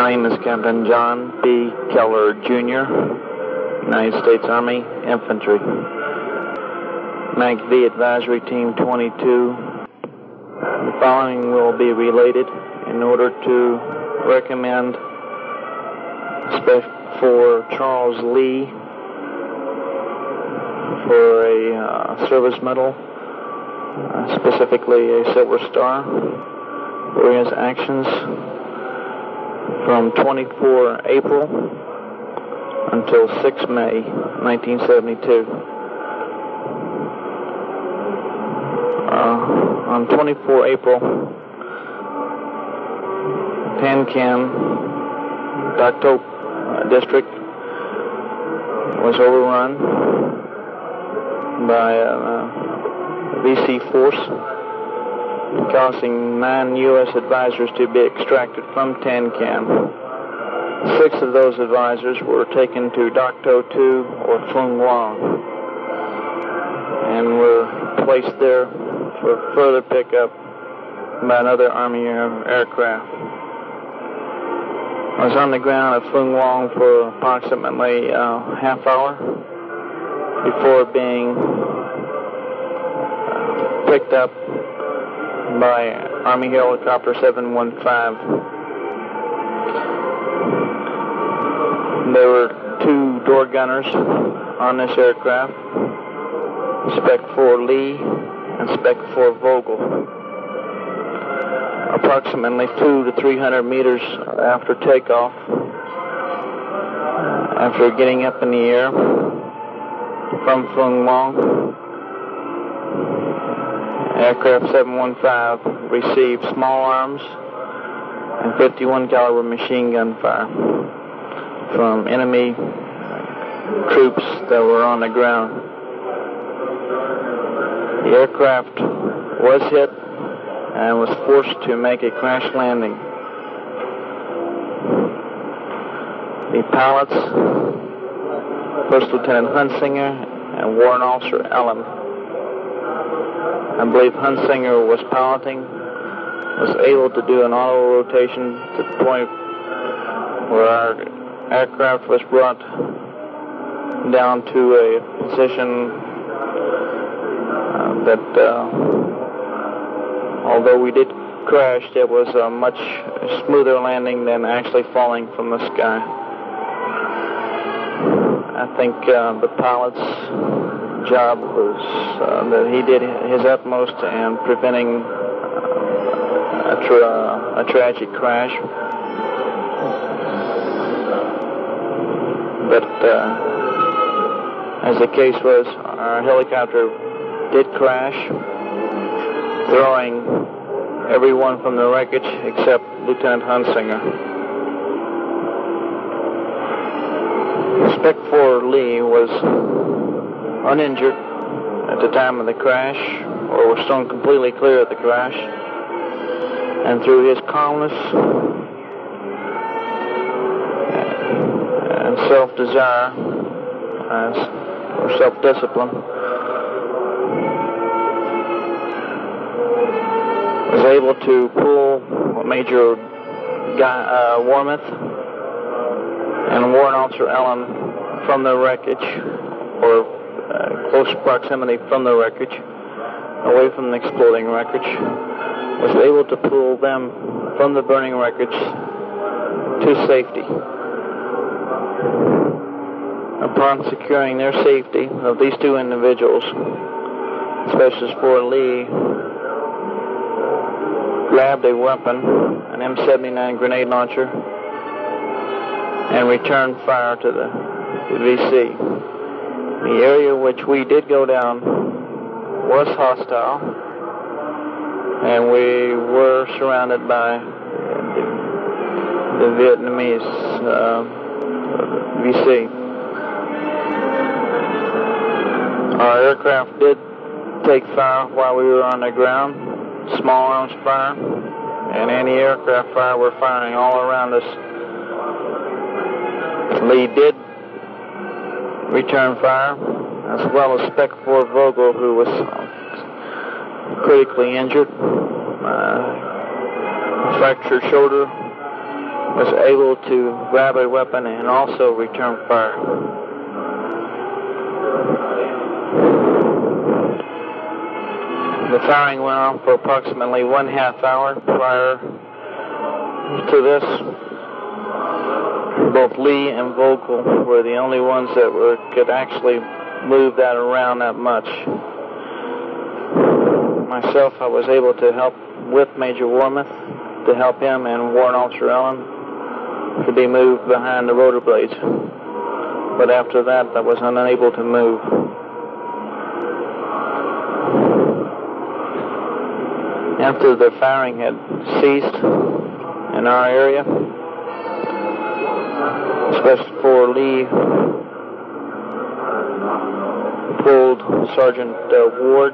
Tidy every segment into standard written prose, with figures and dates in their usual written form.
My name is Captain John B. Keller, Jr., United States Army Infantry. MAC-V Advisory Team 22. The following will be related in order to recommend for Charles Lee for a service medal, specifically a Silver Star, for his actions from 24 April until 6 May 1972. On 24 April, Pan-Can Dakto district was overrun by a VC force, causing 9 U.S. advisors to be extracted from Tan-Can. 6 of those advisors were taken to Dakto 2 or Phung Wang and were placed there for further pickup by another Army aircraft. I was on the ground at Phung Wang for approximately a half hour before being picked up by Army Helicopter 715. There were 2 door gunners on this aircraft, Spec 4 Lee and Spec 4 Vogel. Approximately 200 to 300 meters after takeoff, after getting up in the air from Phung Wang, Aircraft 715 received small arms and 51 caliber machine gun fire from enemy troops that were on the ground. The aircraft was hit and was forced to make a crash landing. The pilots, First Lieutenant Hunsinger and Warrant Officer Allen, I believe Hunsinger was piloting, was able to do an auto rotation to the point where our aircraft was brought down to a position that although we did crash, it was a much smoother landing than actually falling from the sky. I think the pilot's job was that he did his utmost in preventing a tragic crash. But as the case was, our helicopter did crash, throwing everyone from the wreckage except Lieutenant Hunsinger. Spec 4 Lee was uninjured at the time of the crash, or was thrown completely clear of the crash, and through his calmness and self-desire or self-discipline was able to pull Major Wormuth and Warrant Officer Allen from the wreckage, or close proximity from the wreckage, away from the exploding wreckage, was able to pull them from the burning wreckage to safety. Upon securing their safety of these 2 individuals, Specialist 4 Lee grabbed a weapon, an M79 grenade launcher, and returned fire to the VC. The area which we did go down was hostile, and we were surrounded by the Vietnamese VC. Our aircraft did take fire while we were on the ground, small arms fire, and anti-aircraft fire were firing all around us. Lee did return fire, as well as Spec 4 Vogel, who was critically injured, fractured shoulder, was able to grab a weapon and also return fire. The firing went on for approximately 1/2 hour. Prior to this, both Lee and Vogel were the only ones that could actually move that around that much. Myself, I was able to help with Major Warmoth, to help him and Warrant Officer Allen to be moved behind the rotor blades. But after that, I was unable to move. After the firing had ceased in our area, Special 4 Lee pulled Sergeant Ward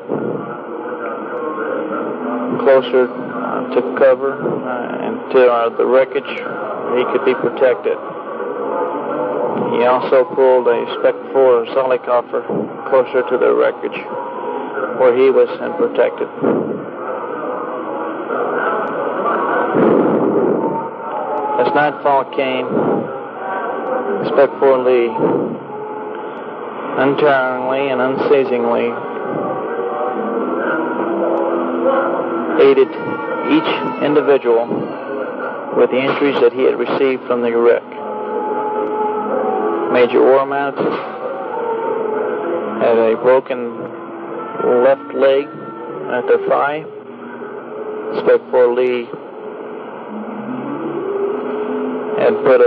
closer to cover and to the wreckage where he could be protected. He also pulled a Spec 4 Zollikofer closer to the wreckage where he was protected. As nightfall came, Spec 4 Lee untiringly and unceasingly aided each individual with the injuries that he had received from the wreck. Major Warmoth had a broken left leg at the thigh. Spec 4 Lee had put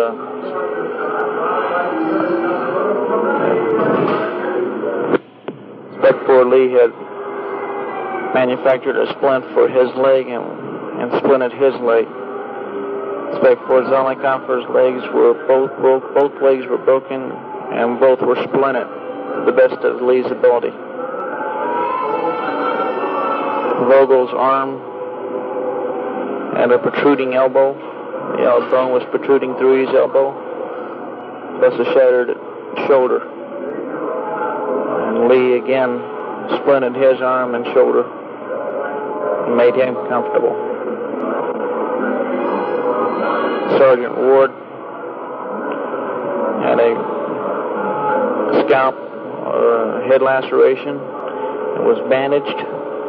Spec 4 Lee had manufactured a splint for his leg and splinted his leg. Spec 4 Zollikofer's legs were both legs were broken and both were splinted to the best of Lee's ability. Vogel's arm had a protruding elbow. The bone was protruding through his elbow, plus a shattered shoulder. And Lee again splinted his arm and shoulder and made him comfortable. Sergeant Ward had a scalp or head laceration and was bandaged.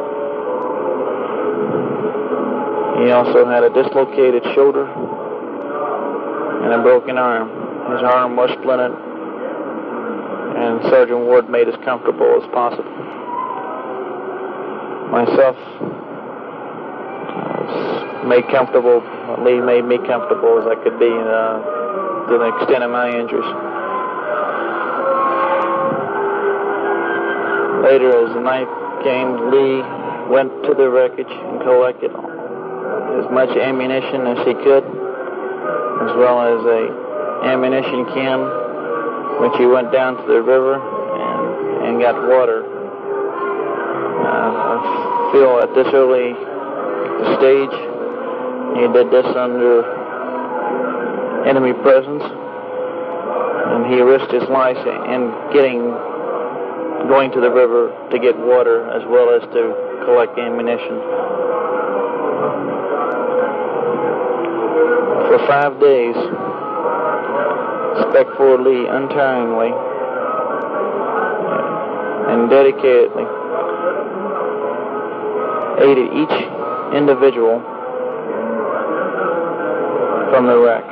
He also had a dislocated shoulder and a broken arm. His arm was splinted, and Sergeant Ward made as comfortable as possible. Myself was made comfortable. Lee made me comfortable as I could be to the extent of my injuries. Later, as the night came, Lee went to the wreckage and collected as much ammunition as he could, as well as a ammunition can, which he went down to the river and got water. I feel at this early stage, he did this under enemy presence, and he risked his life in going to the river to get water as well as to collect ammunition. For 5 days, Spec 4 Lee untiringly and dedicatedly aided each individual from the wreck,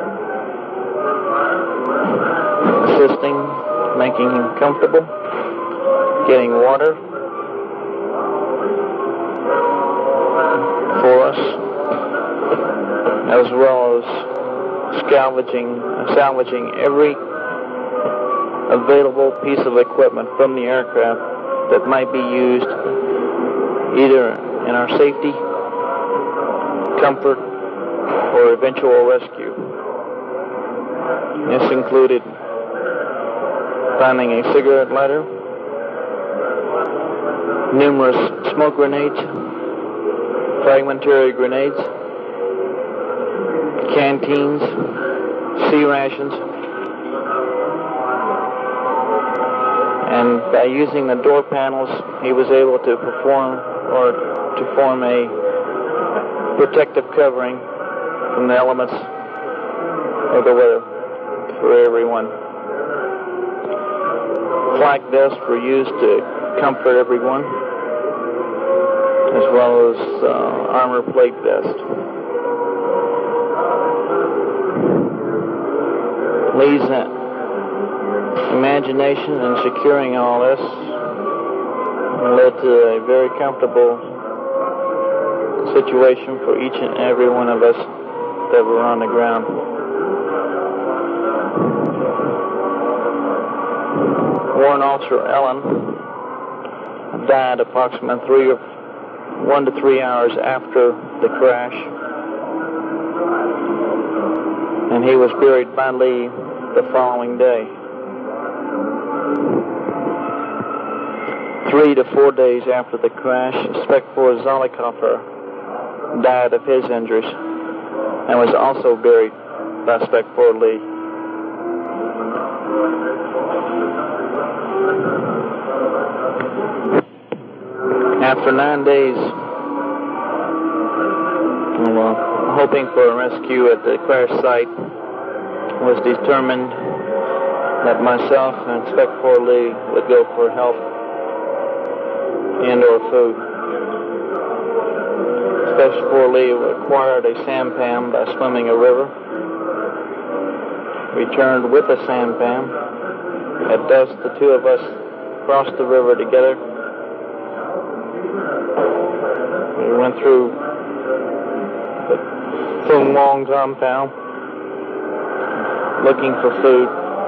assisting, making him comfortable, getting water for us, as well as salvaging every available piece of equipment from the aircraft that might be used either in our safety, comfort, or eventual rescue. This included finding a cigarette lighter, numerous smoke grenades, fragmentary grenades, canteens, sea rations, and by using the door panels, he was able to form a protective covering from the elements of the weather for everyone. Flak vests were used to comfort everyone, as well as armor plate vest. Lee's imagination in securing all this led to a very comfortable situation for each and every one of us that were on the ground. Warrant Officer Allen died approximately 1 to 3 hours after the crash, and he was buried by Lee the following day. 3 to 4 days after the crash, Spec 4 Zollicoffer died of his injuries and was also buried by Spec 4 Lee. After 9 days, hoping for a rescue at the crash site, was determined that myself and Spec 4 Lee would go for help and or food. Spec 4 Lee acquired a sampan by swimming a river, returned with a sampan. At dusk, the two of us crossed the river together. We went through the Fung Wong compound looking for food,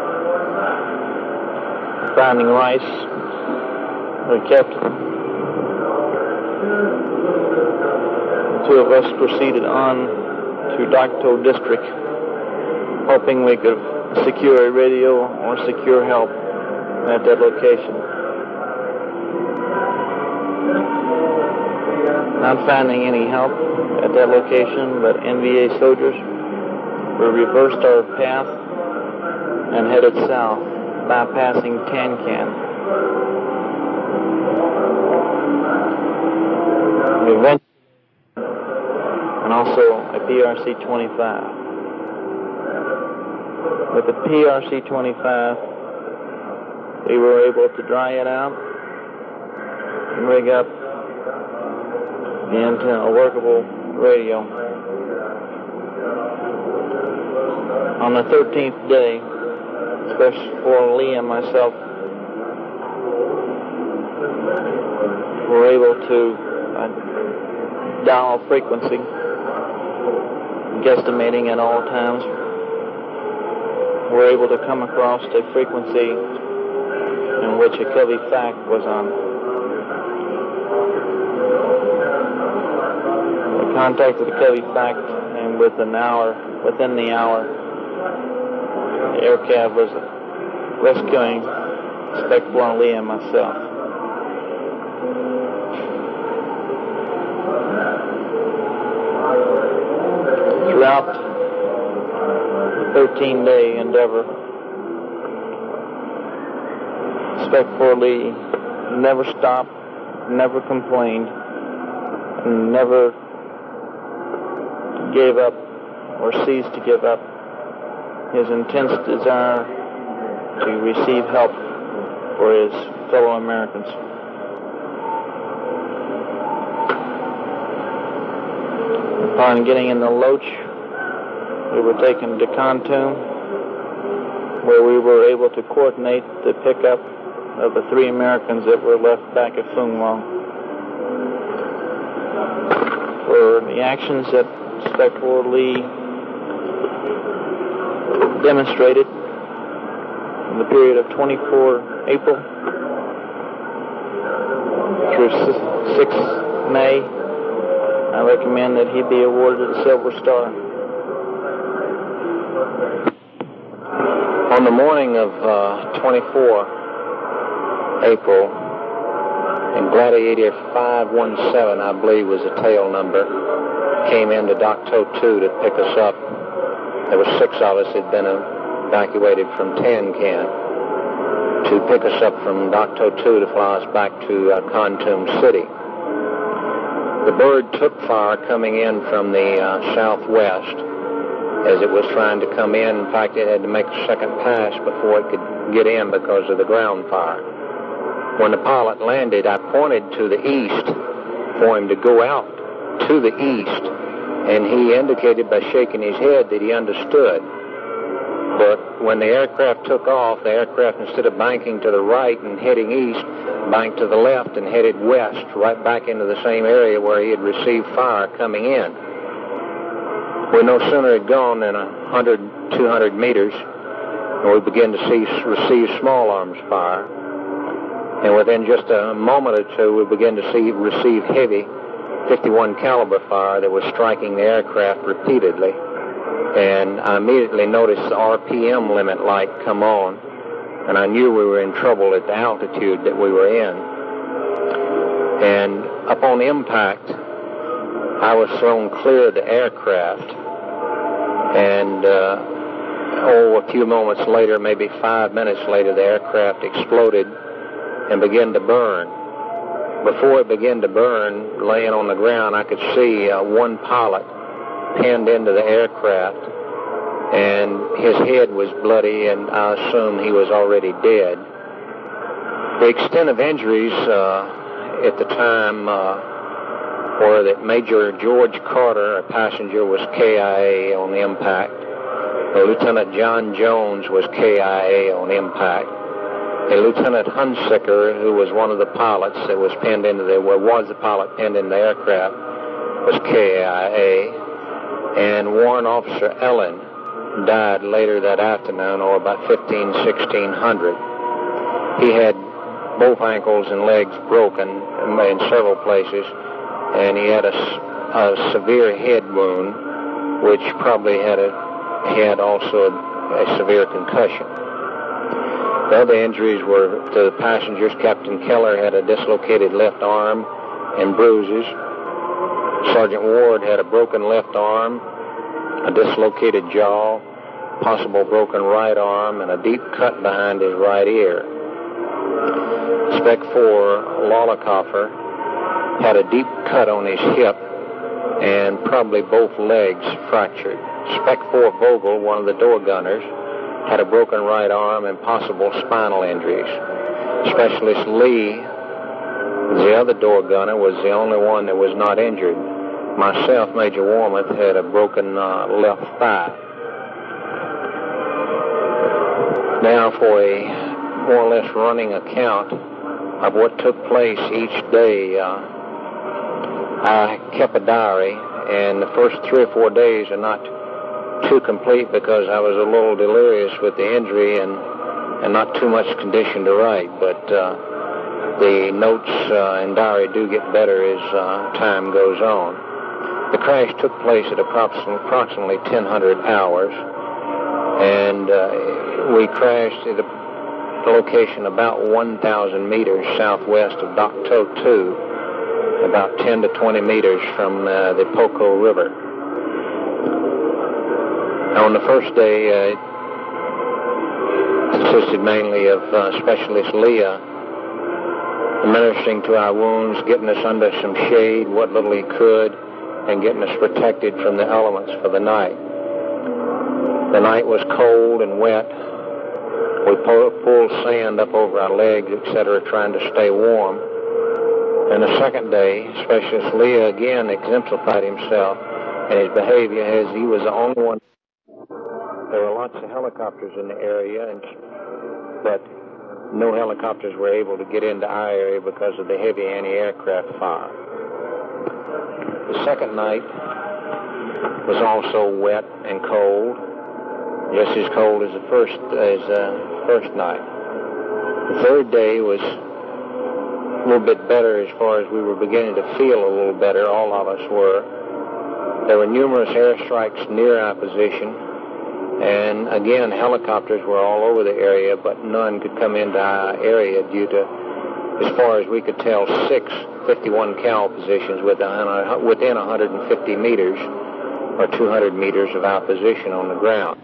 finding rice. We kept. The two of us proceeded on to Dak To District, hoping we could secure a radio or secure help at that location. Not finding any help at that location, but NVA soldiers, we reversed our path and headed south, bypassing Tan Can. We went, and also a PRC-25. With the PRC-25, we were able to dry it out and rig up the antenna, a workable radio. On the 13th day, Spec 4 Lee and myself were able to dial frequency, guesstimating at all times. We're able to come across a frequency in which a Covey FAC was on. We contacted the Covey FAC, and within the hour, the air cab was rescuing Spec 4 Lee and myself. Throughout the 13-day endeavor, Spec 4 Lee never stopped, never complained, and never gave up or ceased to give up his intense desire to receive help for his fellow Americans. Upon getting in the Loach, we were taken to Kontum, where we were able to coordinate the pickup of the 3 Americans that were left back at Fung Wong. For the actions that Spec 4 Lee demonstrated in the period of 24 April through 6 May, I recommend that he be awarded a Silver Star. On the morning of 24 April, and Gladiator 517, I believe was the tail number, came into Dak To 2 to pick us up. There were 6 of us that had been evacuated from Tan Can to pick us up from Dak To 2 to fly us back to Kontum City. The bird took fire coming in from the southwest as it was trying to come in. In fact, it had to make a second pass before it could get in because of the ground fire. When the pilot landed, I pointed to the east for him to go out to the east, and he indicated by shaking his head that he understood. But when the aircraft took off, the aircraft, instead of banking to the right and heading east, banked to the left and headed west, right back into the same area where he had received fire coming in. We no sooner had gone than 100, 200 meters, and we began to receive small arms fire. And within just a moment or two, we began to receive heavy 51 caliber fire that was striking the aircraft repeatedly. And I immediately noticed the RPM limit light come on, and I knew we were in trouble at the altitude that we were in. And upon impact, I was thrown clear of the aircraft, and a few moments later, maybe 5 minutes later, the aircraft exploded and began to burn. Before it began to burn, laying on the ground, I could see one pilot pinned into the aircraft, and his head was bloody, and I assumed he was already dead. The extent of injuries at the time were that Major George Carter, a passenger, was KIA on the impact. Lieutenant John Jones was KIA on impact. Lieutenant Hunsicker, who was one of the pilots that was pinned into was the pilot pinned in the aircraft, was KIA. And Warrant Officer Ellen died later that afternoon, or about 1600. He had both ankles and legs broken in several places, and he had a severe head wound, which probably he had also a severe concussion. The other injuries were to the passengers. Captain Keller had a dislocated left arm and bruises. Sergeant Ward had a broken left arm, a dislocated jaw, possible broken right arm, and a deep cut behind his right ear. Spec 4 Lollicoffer had a deep cut on his hip and probably both legs fractured. Spec 4 Vogel, one of the door gunners, had a broken right arm and possible spinal injuries. Specialist Lee, the other door gunner, was the only one that was not injured. Myself, Major Warmoth, had a broken left thigh. Now for a more or less running account of what took place each day. I kept a diary, and the first 3 or 4 days are not too complete because I was a little delirious with the injury and not too much condition to write, but the notes and diary do get better as time goes on. The crash took place at approximately 1000 hours, and we crashed at a location about 1,000 meters southwest of Dak To 2, about 10 to 20 meters from the Poco River. On the first day, it consisted mainly of Specialist Leah administering to our wounds, getting us under some shade, what little he could, and getting us protected from the elements for the night. The night was cold and wet. We pulled sand up over our legs, etc., trying to stay warm. And the second day, Specialist Leah again exemplified himself and his behavior as he was the only one. There were lots of helicopters in the area, but no helicopters were able to get into our area because of the heavy anti-aircraft fire. The second night was also wet and cold, just as cold as the first night. The third day was a little bit better as far as we were beginning to feel a little better. All of us were. There were numerous airstrikes near our position, and again, helicopters were all over the area, but none could come into our area due to, as far as we could tell, 6 51 cal positions within 150 meters or 200 meters of our position on the ground.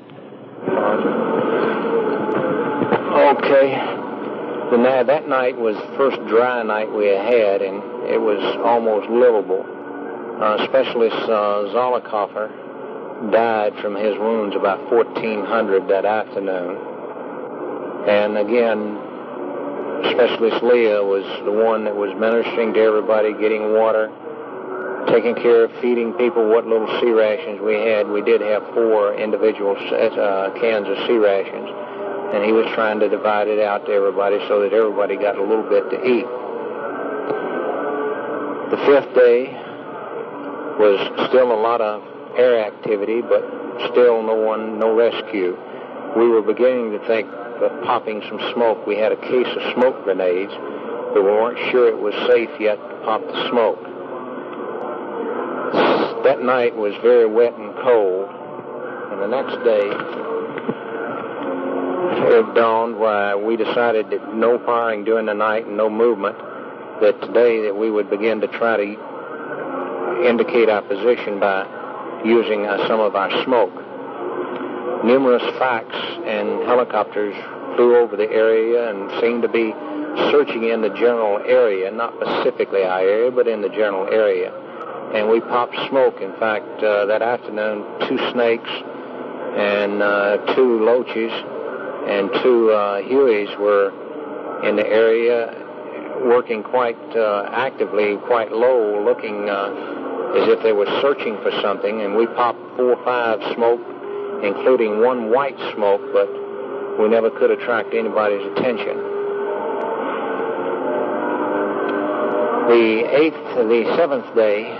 Okay. That night was the first dry night we had, and it was almost livable. Specialist Zollicoffer died from his wounds about 1400 that afternoon. And again, Specialist Leah was the one that was ministering to everybody, getting water, taking care of feeding people what little sea rations we had. We did have 4 individual cans of sea rations, and he was trying to divide it out to everybody so that everybody got a little bit to eat. The 5th day was still a lot of air activity, but still no rescue. We were beginning to think of popping some smoke. We had a case of smoke grenades, but we weren't sure it was safe yet to pop the smoke. That night was very wet and cold, and the next day it dawned why we decided that no firing during the night and no movement, that today that we would begin to try to indicate our position by using some of our smoke. Numerous FACs and helicopters flew over the area and seemed to be searching in the general area, not specifically our area, but in the general area. And we popped smoke. In fact, that afternoon, 2 snakes and 2 loaches and 2 hueys were in the area, working quite actively, quite low, looking as if they were searching for something. And we popped 4 or 5 smoke, including 1 white smoke, but we never could attract anybody's attention. The 7th day,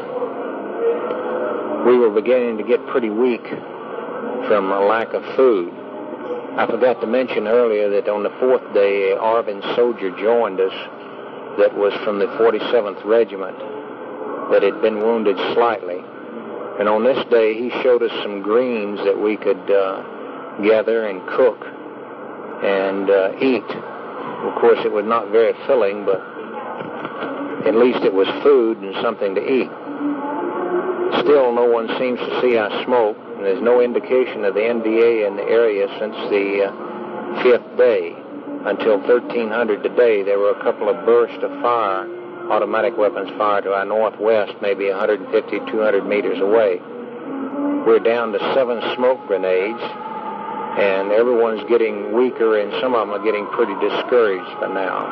we were beginning to get pretty weak from a lack of food. I forgot to mention earlier that on the 4th day, Arvin soldier joined us that was from the 47th Regiment that had been wounded slightly. And on this day, he showed us some greens that we could gather and cook and eat. Of course, it was not very filling, but at least it was food and something to eat. Still, no one seems to see our smoke, and there's no indication of the NVA in the area since the 5th day. Until 1300 today, there were a couple of bursts of fire, automatic weapons fire to our northwest, maybe 150, 200 meters away. We're down to 7 smoke grenades, and everyone's getting weaker, and some of them are getting pretty discouraged by now.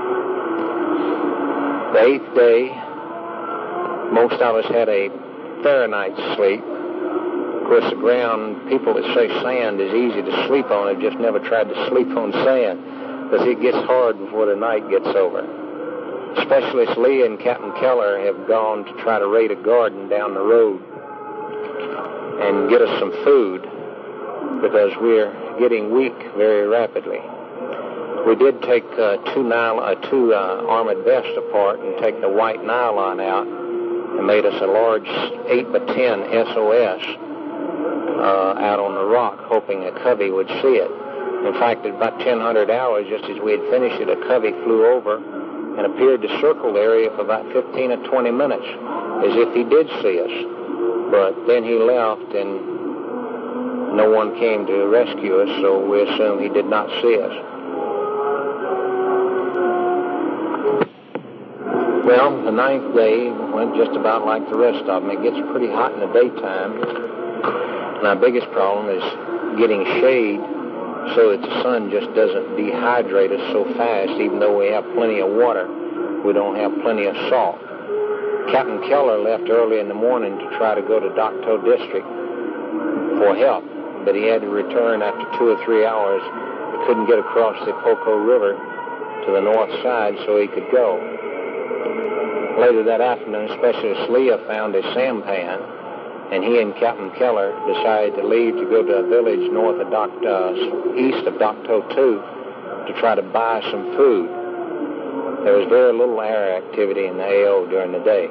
The 8th day, most of us had a fair night's sleep. Of course, the ground, people that say sand is easy to sleep on have just never tried to sleep on sand, because it gets hard before the night gets over. Specialist Lee and Captain Keller have gone to try to raid a garden down the road and get us some food, because we're getting weak very rapidly. We did take 2 armored vests apart and take the white nylon out and made us a large 8x10 SOS out on the rock, hoping a covey would see it. In fact, at about 1000 hours, just as we had finished it, a covey flew over and appeared to circle the area for about 15 or 20 minutes, as if he did see us. But then he left, and no one came to rescue us, so we assume he did not see us. Well, the 9th day went just about like the rest of them. It gets pretty hot in the daytime, and our biggest problem is getting shade so that the sun just doesn't dehydrate us so fast. Even though we have plenty of water, we don't have plenty of salt. Captain Keller left early in the morning to try to go to Dokdo District for help, but he had to return after 2 or 3 hours. He couldn't get across the Poco River to the north side, so he could go. Later that afternoon, Specialist Leah found a sampan, and he and Captain Keller decided to leave to go to a village north of east of Dokdo 2 to try to buy some food. There was very little air activity in the AO during the day.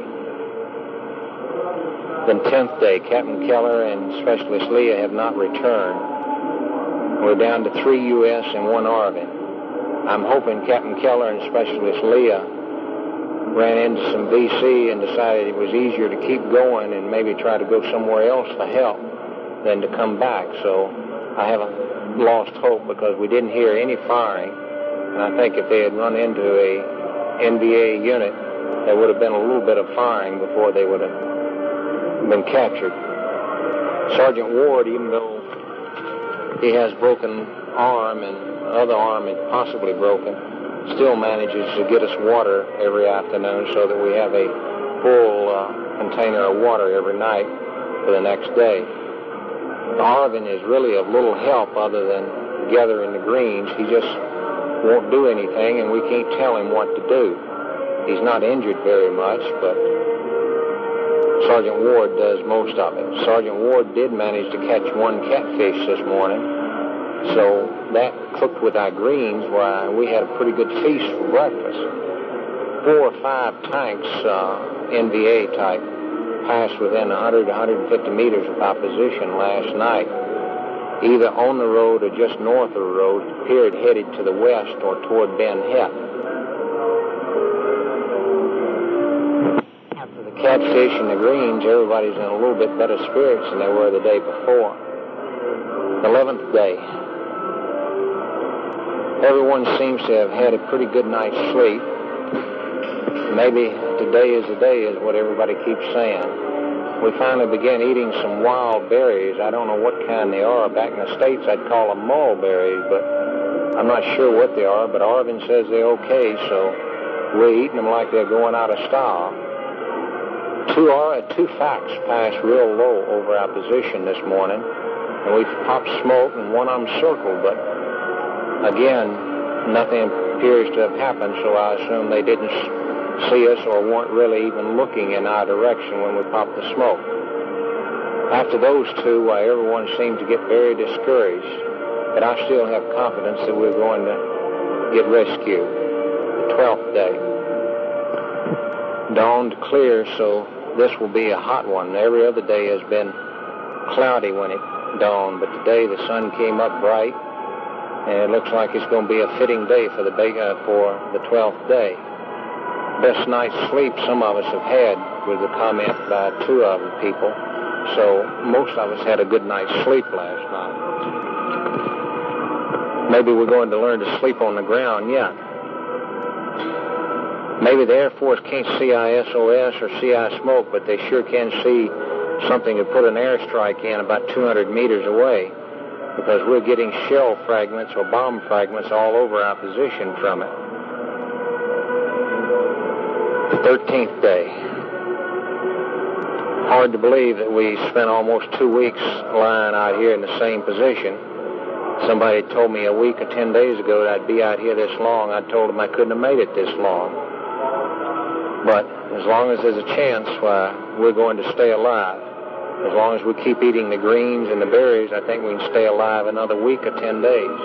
Then 10th day, Captain Keller and Specialist Leah have not returned. We're down to 3 U.S. and 1 Arvin. I'm hoping Captain Keller and Specialist Leah ran into some VC and decided it was easier to keep going and maybe try to go somewhere else for help than to come back. So I haven't lost hope, because we didn't hear any firing. And I think if they had run into a NVA unit, there would have been a little bit of firing before they would have been captured. Sergeant Ward, even though he has broken arm and other arm is possibly broken, still manages to get us water every afternoon so that we have a full container of water every night for the next day. Arvin is really of little help other than gathering the greens. He just won't do anything, and we can't tell him what to do. He's not injured very much, but Sergeant Ward does most of it. Sergeant Ward did manage to catch one catfish this morning, so that cooked with our greens, why we had a pretty good feast for breakfast. 4 or 5 tanks, NVA type, passed within 100 to 150 meters of our position last night, either on the road or just north of the road. It appeared headed to the west or toward Ben Het. After the catfish and the greens, everybody's in a little bit better spirits than they were the day before. 11th day. Everyone seems to have had a pretty good night's sleep. Maybe today is the day is what everybody keeps saying. We finally began eating some wild berries. I don't know what kind they are. Back in the States, I'd call them mulberries, but I'm not sure what they are. But Arvin says they're okay, so we're eating them like they're going out of style. Two facts passed real low over our position this morning, and we popped smoke and one of them circled, but again, nothing appears to have happened, so I assume they didn't see us or weren't really even looking in our direction when we popped the smoke. After those two, everyone seemed to get very discouraged, but I still have confidence that we're going to get rescued. The 12th day. Dawned clear, so this will be a hot one. Every other day has been cloudy when it dawned, but today the sun came up bright, and it looks like it's going to be a fitting day for the 12th day. Best night's sleep some of us have had, was a comment by 2 of the people. So most of us had a good night's sleep last night. Maybe we're going to learn to sleep on the ground yet. Maybe the Air Force can't see ISOS or see our smoke, but they sure can see something to put an airstrike in about 200 meters away, because we're getting shell fragments or bomb fragments all over our position from it. The 13th day. Hard to believe that we spent almost 2 weeks lying out here in the same position. Somebody told me a week or 10 days ago that I'd be out here this long. I told them I couldn't have made it this long. But as long as there's a chance, we're going to stay alive. As long as we keep eating the greens and the berries, I think we can stay alive another week or 10 days.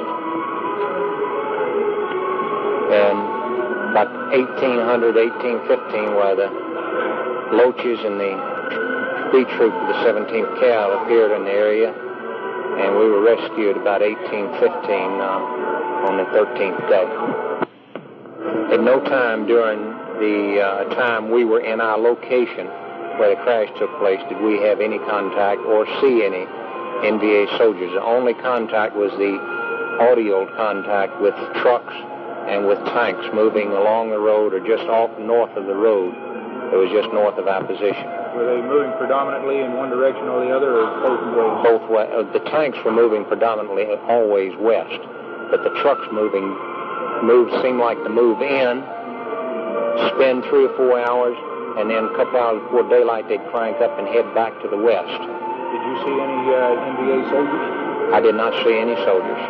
And about 1800, 1815, while the Loaches and the B Troop of the 17th Cal appeared in the area, and we were rescued about 1815 on the 13th day. At no time during the time we were in our location where the crash took place did we have any contact or see any NVA soldiers. The only contact was the audio contact with trucks and with tanks moving along the road or just off north of the road. It was just north of our position. Were they moving predominantly in one direction or the other, or both ways? Both ways. The tanks were moving predominantly always west, but the trucks seemed like to move in, spend 3 or 4 hours, and then a couple hours before daylight they'd crank up and head back to the west. Did you see any NVA soldiers? I did not see any soldiers.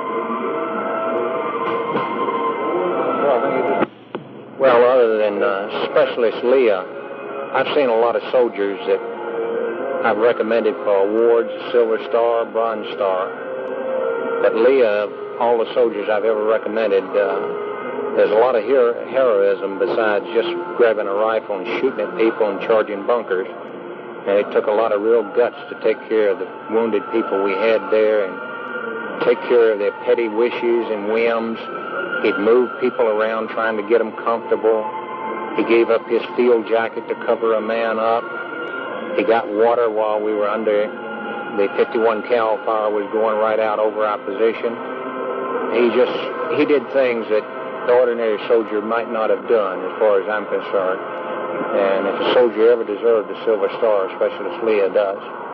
Well, other than Specialist Leah, I've seen a lot of soldiers that I've recommended for awards, Silver Star, Bronze Star. But Leah, of all the soldiers I've ever recommended, there's a lot of heroism besides just grabbing a rifle and shooting at people and charging bunkers. And it took a lot of real guts to take care of the wounded people we had there and take care of their petty wishes and whims. He'd move people around trying to get them comfortable. He gave up his field jacket to cover a man up. He got water while we were under the 51 cal fire was going right out over our position. He did things that the ordinary soldier might not have done, as far as I'm concerned. And if a soldier ever deserved a Silver Star, Specialist Leah does.